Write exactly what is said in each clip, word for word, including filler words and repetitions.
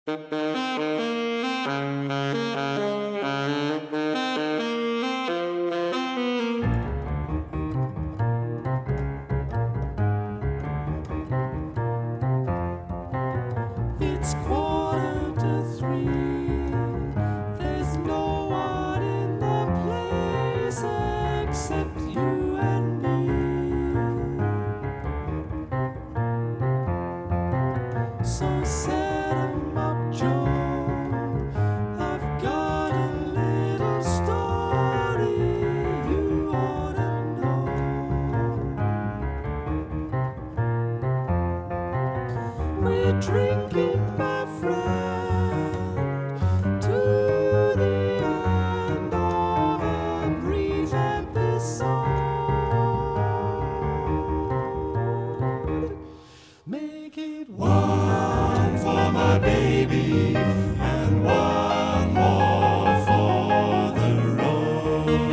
It's quarter to three. There's no one in the place except you and me. So set 'em up, Joe. I've got a little story you ought to know. We're drinking, my friend, to the end of a brief episode. Make it one for my baby and one more for the road.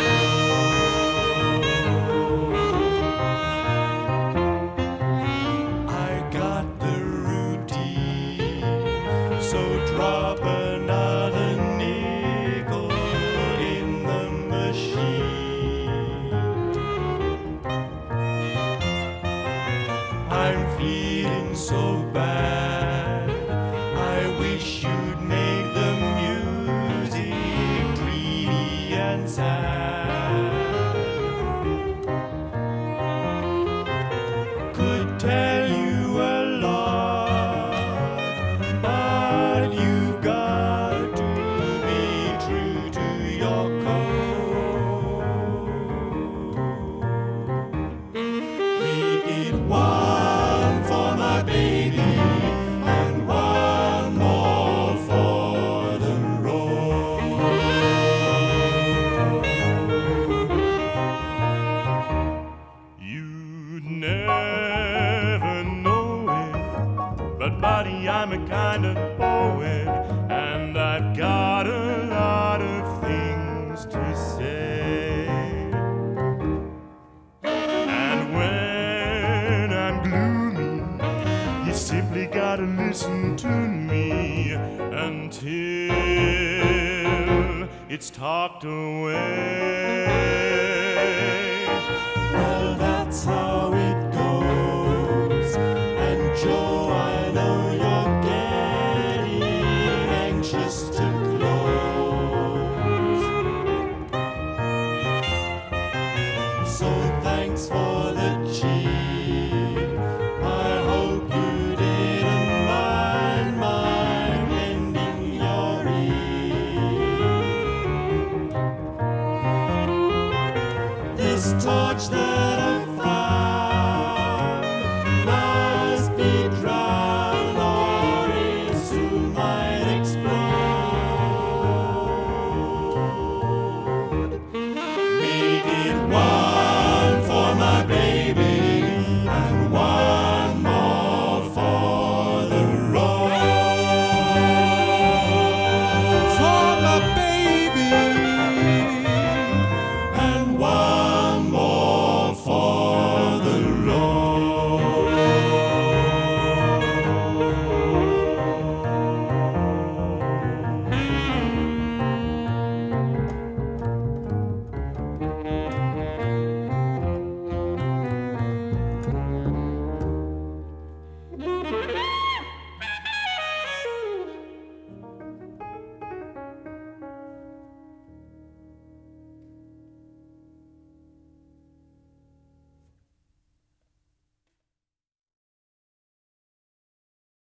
I got the routine, so drop another nickel in the machine. I'm feeling so bad, I wish you'd make the music dreamy and sad. Could tell you a lot, but you've got to be true to your code. Make it one for my baby and one more for the road. You'd never know it, but buddy, I'm a kind of poet, and I've got a lot of things to say. And when I'm gloomy, you simply gotta listen to me until it's talked away. Well, that's how